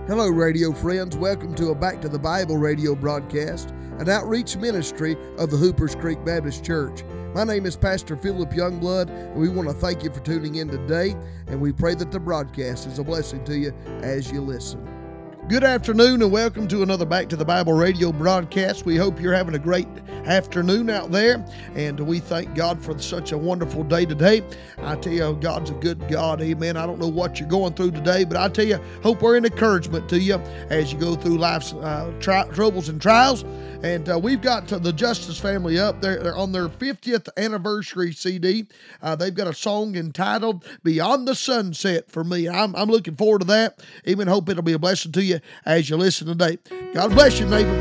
Hello, radio friends. Welcome to a Back to the Bible radio broadcast, an outreach ministry of the Hoopers Creek Baptist Church. My name is Pastor Philip Youngblood, and we want to thank you for tuning in today, and we pray that the broadcast is a blessing to you as you listen. Good afternoon, and welcome to another Back to the Bible radio broadcast. We hope you're having a great afternoon out there, and we thank God for such a wonderful day today. I tell you, God's a good God, amen. I don't know what you're going through today, but I tell you, hope we're an encouragement to you as you go through life's troubles and trials. And we've got the Justice family up. They're on their 50th anniversary CD. They've got a song entitled Beyond the Sunset for me. I'm looking forward to that. Even hope it'll be a blessing to you as you listen today. God bless you, neighbor.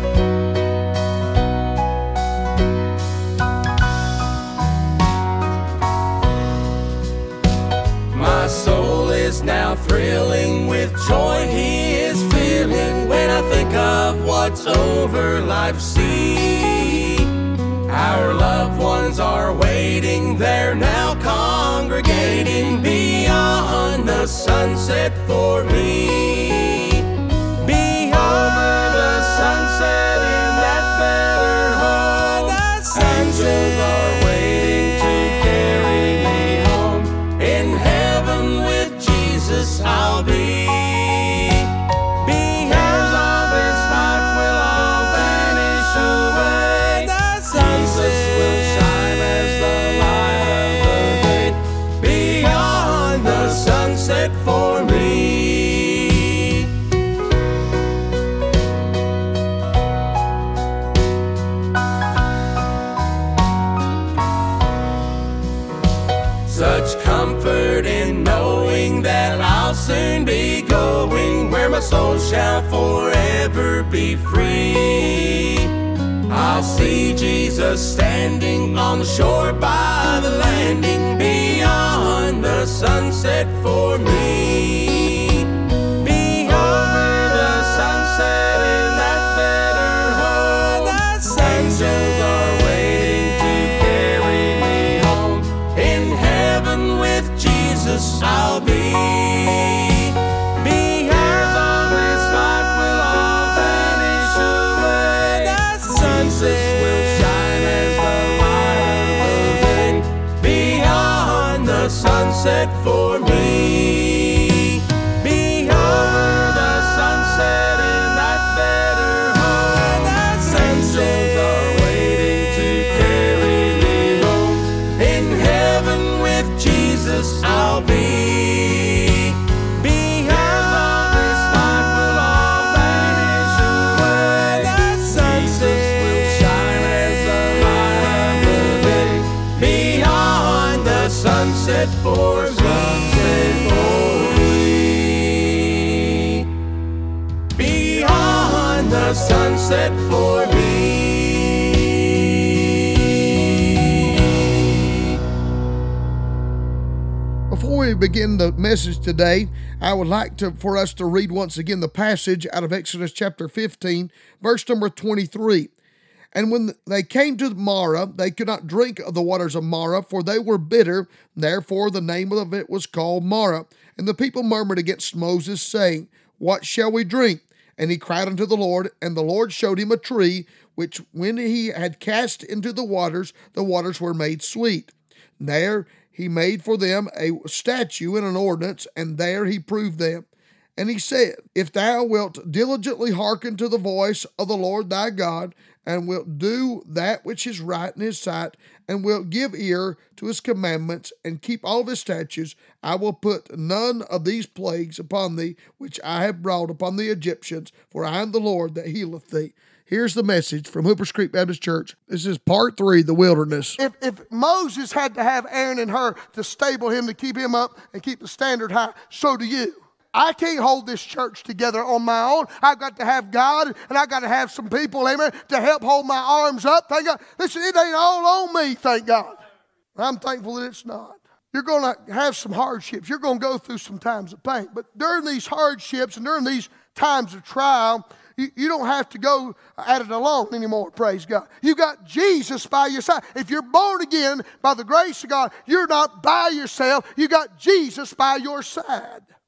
My soul is now thrilling with joy he is feeling when I think of what's over life's sea. Our loved ones are waiting, they're now congregating beyond the sunset for me. Beyond the sunset in that better home, angels are waiting to carry me home. In heaven with Jesus I'll be. Cares of this life will all vanish away. Jesus will shine as the light of the day. Beyond the sunset for me. Such comfort in knowing that I'll soon be going where my soul shall forever be free. I'll see Jesus standing on the shore by the landing beyond the sunset for me. Beyond the sunset in that better home, angels are waiting to carry me home. In heaven with Jesus I'll be. Cares of this life will all vanish away. Jesus will shine as the light of the day. Beyond the sunset for me. Beyond the sunset in that better home, angels are waiting to carry me home. In heaven with Jesus I'll be. Cares of this life will all vanish away. Jesus will shine as the light of the day. Beyond the sunset for me. Beyond the sunset for me. Before we begin the message today, I would like for us to read once again the passage out of Exodus chapter 15, verse number 23. And when they came to Marah, they could not drink of the waters of Marah, for they were bitter. Therefore the name of it was called Marah. And the people murmured against Moses, saying, What shall we drink? And he cried unto the Lord, and the Lord showed him a tree, which when he had cast into the waters were made sweet. There he made for them a statute and an ordinance, and there he proved them. And he said, If thou wilt diligently hearken to the voice of the Lord thy God, and wilt do that which is right in his sight, and wilt give ear to his commandments, and keep all of his statutes, I will put none of these plagues upon thee, which I have brought upon the Egyptians, for I am the Lord that healeth thee. Here's the message from Hoopers Creek Baptist Church. This is part 3, the wilderness. If Moses had to have Aaron and Hur to stable him, to keep him up and keep the standard high, so do you. I can't hold this church together on my own. I've got to have God, and I've got to have some people, amen, to help hold my arms up. Thank God. Listen, it ain't all on me, thank God. I'm thankful that it's not. You're going to have some hardships. You're going to go through some times of pain. But during these hardships and during these times of trial, you don't have to go at it alone anymore, praise God. You got Jesus by your side. If you're born again by the grace of God, you're not by yourself. You got Jesus by your side.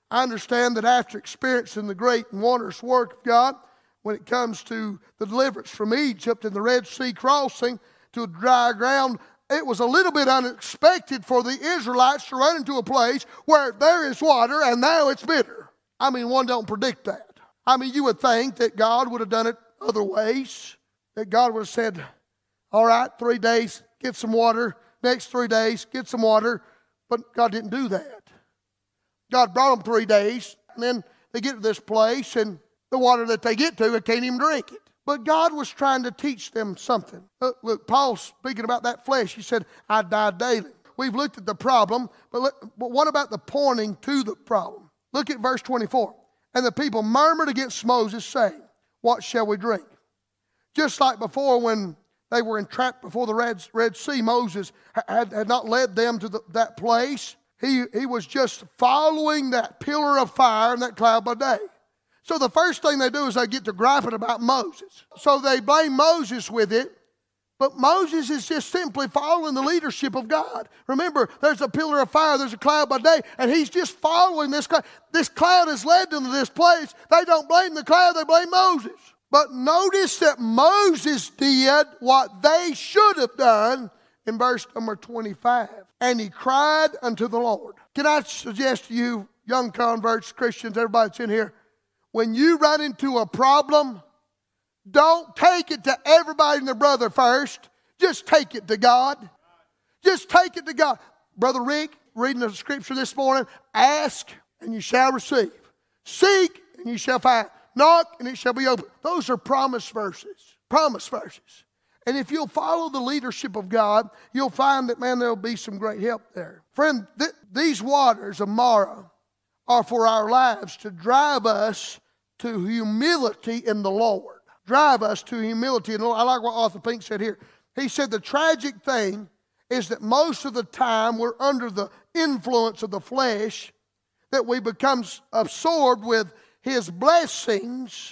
I understand that after experiencing the great and wondrous work of God, when it comes to the deliverance from Egypt and the Red Sea crossing to a dry ground, it was a little bit unexpected for the Israelites to run into a place where there is water and now it's bitter. I mean, one don't predict that. I mean, you would think that God would have done it other ways, that God would have said, all right, 3 days, get some water. Next 3 days, get some water. But God didn't do that. God brought them 3 days, and then they get to this place, and the water that they get to, they can't even drink it. But God was trying to teach them something. Look, Paul, speaking about that flesh, he said, I die daily. We've looked at the problem, but what about the pointing to the problem? Look at verse 24. And the people murmured against Moses, saying, what shall we drink? Just like before when they were entrapped before the Red Sea, Moses had not led them to that place. He was just following that pillar of fire and that cloud by day. So the first thing they do is they get to griping about Moses. So they blame Moses with it, but Moses is just simply following the leadership of God. Remember, there's a pillar of fire, there's a cloud by day, and he's just following this cloud. This cloud has led them to this place. They don't blame the cloud, they blame Moses. But notice that Moses did what they should have done in verse number 25. And he cried unto the Lord. Can I suggest to you, young converts, Christians, everybody that's in here, when you run into a problem, don't take it to everybody and their brother first. Just take it to God. Just take it to God. Brother Rick, reading the scripture this morning, ask and you shall receive. Seek and you shall find. Knock and it shall be open. Those are promise verses. Promise verses. And if you'll follow the leadership of God, you'll find that, man, there'll be some great help there. Friend, these waters of Marah are for our lives to drive us to humility in the Lord. Drive us to humility in the Lord. I like what Arthur Pink said here. He said the tragic thing is that most of the time we're under the influence of the flesh, that we become absorbed with His blessings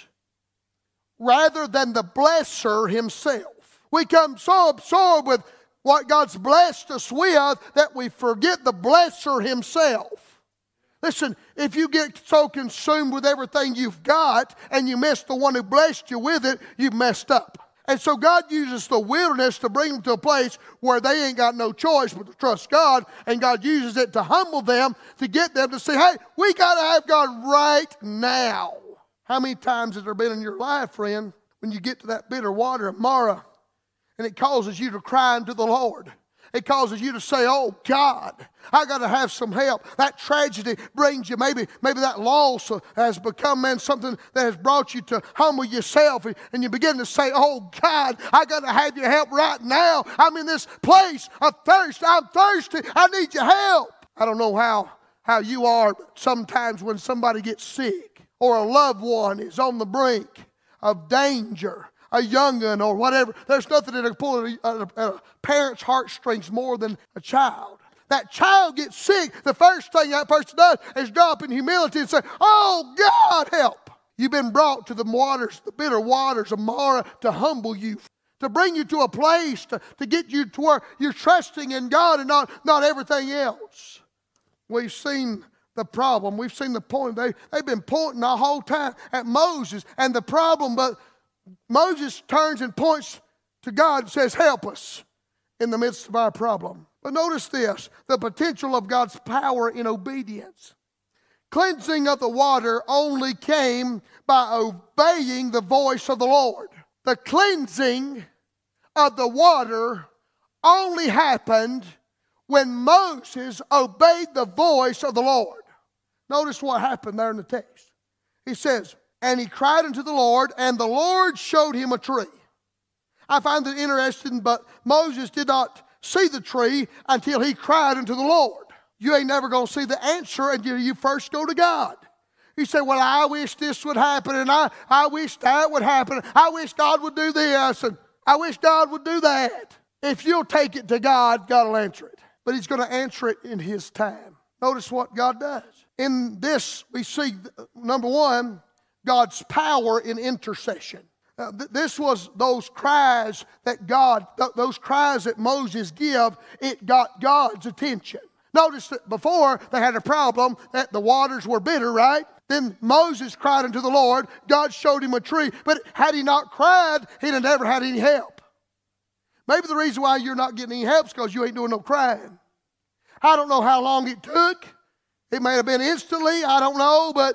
rather than the blesser Himself. We become so absorbed with what God's blessed us with that we forget the blesser Himself. Listen, if you get so consumed with everything you've got and you miss the one who blessed you with it, you've messed up. And so God uses the wilderness to bring them to a place where they ain't got no choice but to trust God. And God uses it to humble them, to get them to say, hey, we got to have God right now. How many times has there been in your life, friend, when you get to that bitter water of Marah, and it causes you to cry unto the Lord? It causes you to say, oh God, I got to have some help. That tragedy brings you, maybe that loss has become, man, something that has brought you to humble yourself. And you begin to say, oh God, I got to have your help right now. I'm in this place of thirst. I'm thirsty. I need your help. I don't know how you are, but sometimes when somebody gets sick or a loved one is on the brink of danger, a young'un or whatever, there's nothing that can pull a parent's heartstrings more than a child. That child gets sick, the first thing that person does is drop in humility and say, oh God, help. You've been brought to the waters, the bitter waters of Marah, to humble you, to bring you to a place, to get you to where you're trusting in God and not everything else. We've seen the problem. We've seen the point. They've been pointing the whole time at Moses and the problem, but Moses turns and points to God and says, help us in the midst of our problem. But notice this, the potential of God's power in obedience. Cleansing of the water only came by obeying the voice of the Lord. The cleansing of the water only happened when Moses obeyed the voice of the Lord. Notice what happened there in the text. He says, and he cried unto the Lord, and the Lord showed him a tree. I find it interesting, but Moses did not see the tree until he cried unto the Lord. You ain't never going to see the answer until you first go to God. You say, well, I wish this would happen, and I wish that would happen. I wish God would do this, and I wish God would do that. If you'll take it to God, God will answer it. But He's going to answer it in His time. Notice what God does. In this, we see, number one, God's power in intercession. This was those cries that those cries that Moses gave, it got God's attention. Notice that before they had a problem that the waters were bitter, right? Then Moses cried unto the Lord. God showed him a tree. But had he not cried, he'd have never had any help. Maybe the reason why you're not getting any help is because you ain't doing no crying. I don't know how long it took. It may have been instantly. I don't know. But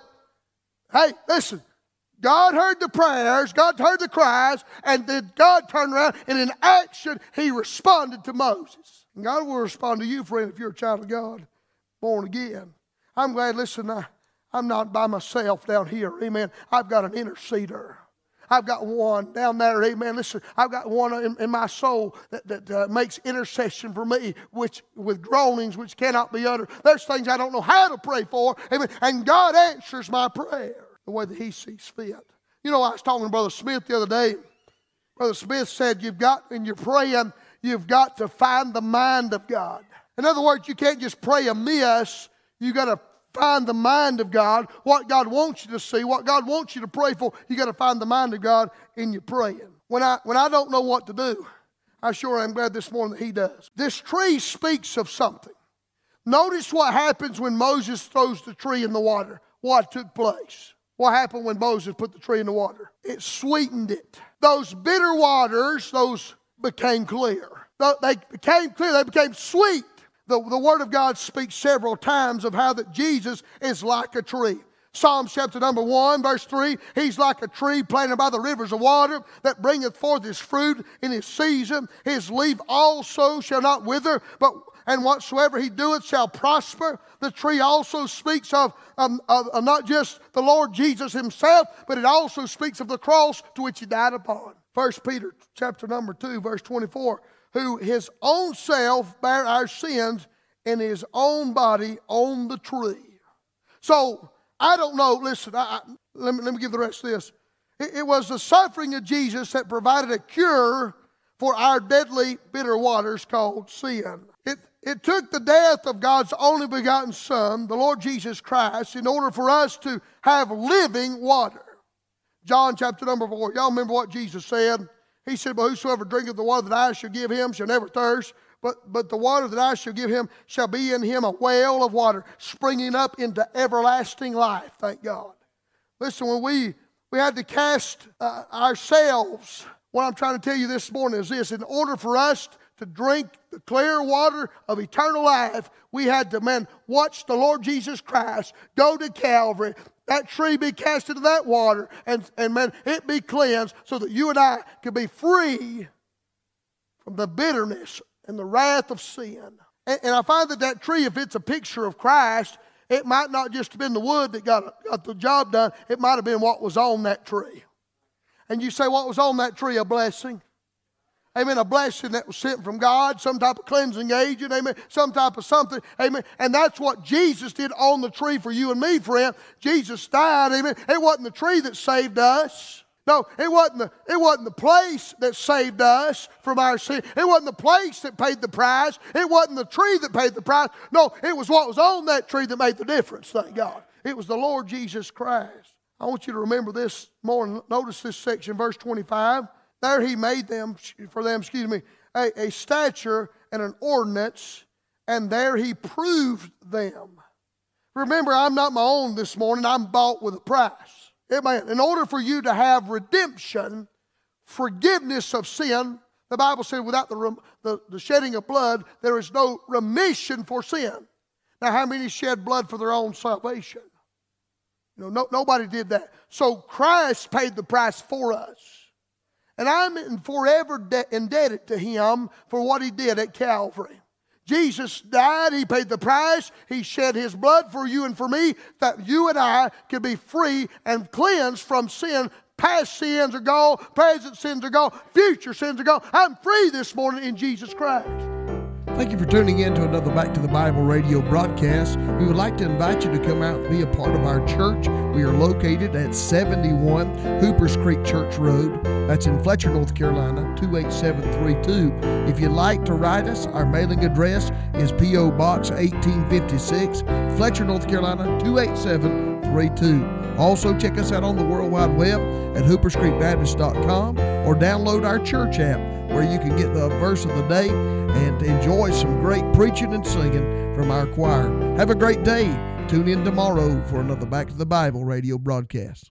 hey, listen. God heard the prayers. God heard the cries. And then God turned around and in action, he responded to Moses. And God will respond to you, friend, if you're a child of God, born again. I'm glad, listen, I'm not by myself down here, amen. I've got an interceder. I've got one down there, amen. Listen, I've got one in my soul that makes intercession for me, which with groanings which cannot be uttered. There's things I don't know how to pray for, amen. And God answers my prayer the way that he sees fit. You know, I was talking to Brother Smith the other day. Brother Smith said, when you're praying, you've got to find the mind of God. In other words, you can't just pray amiss. You got to find the mind of God, what God wants you to see, what God wants you to pray for. You got to find the mind of God in your praying. When I don't know what to do, I sure am glad this morning that he does. This tree speaks of something. Notice what happens when Moses throws the tree in the water. What took place? What happened when Moses put the tree in the water? It sweetened it. Those bitter waters, those became clear. They became clear. They became sweet. The Word of God speaks several times of how that Jesus is like a tree. Psalms chapter number 1, verse 3, he's like a tree planted by the rivers of water that bringeth forth his fruit in his season. His leaf also shall not wither, and whatsoever he doeth shall prosper. The tree also speaks of not just the Lord Jesus himself, but it also speaks of the cross to which he died upon. 1 Peter chapter number 2, verse 24, who his own self bare our sins in his own body on the tree. So, I don't know, listen, let me give the rest of this. It was the suffering of Jesus that provided a cure for our deadly bitter waters called sin. It took the death of God's only begotten Son, the Lord Jesus Christ, in order for us to have living water. John chapter number 4, y'all remember what Jesus said? He said, but whosoever drinketh the water that I shall give him shall never thirst, but the water that I shall give him shall be in him a well of water, springing up into everlasting life, thank God. Listen, when we had to cast ourselves, what I'm trying to tell you this morning is this: in order for us to drink the clear water of eternal life, we had to, watch the Lord Jesus Christ go to Calvary, that tree be cast into that water, and it be cleansed so that you and I could be free from the bitterness and the wrath of sin. And I find that tree, if it's a picture of Christ, it might not just have been the wood that got the job done. It might have been what was on that tree. And you say, what was on that tree? A blessing. Amen. A blessing that was sent from God, some type of cleansing agent, amen, some type of something, amen. And that's what Jesus did on the tree for you and me, friend. Jesus died, amen. It wasn't the tree that saved us. No, it wasn't the place that saved us from our sin. It wasn't the place that paid the price. It wasn't the tree that paid the price. No, it was what was on that tree that made the difference, thank God. It was the Lord Jesus Christ. I want you to remember this more. Notice this section, verse 25. There he made for them, a stature and an ordinance, and there he proved them. Remember, I'm not my own this morning. I'm bought with a price. Amen. In order for you to have redemption, forgiveness of sin, the Bible said without the shedding of blood, there is no remission for sin. Now, how many shed blood for their own salvation? Nobody did that. So Christ paid the price for us. And I'm forever indebted to him for what he did at Calvary. Jesus died. He paid the price. He shed his blood for you and for me, that you and I could be free and cleansed from sin. Past sins are gone. Present sins are gone. Future sins are gone. I'm free this morning in Jesus Christ. Thank you for tuning in to another Back to the Bible radio broadcast. We would like to invite you to come out and be a part of our church. We are located at 71 Hoopers Creek Church Road. That's in Fletcher, North Carolina, 28732. If you'd like to write us, our mailing address is P.O. Box 1856, Fletcher, North Carolina, 28732. Also, check us out on the World Wide Web at hooperscreekbaptist.com or download our church app. where you can get the verse of the day and enjoy some great preaching and singing from our choir. Have a great day. Tune in tomorrow for another Back to the Bible radio broadcast.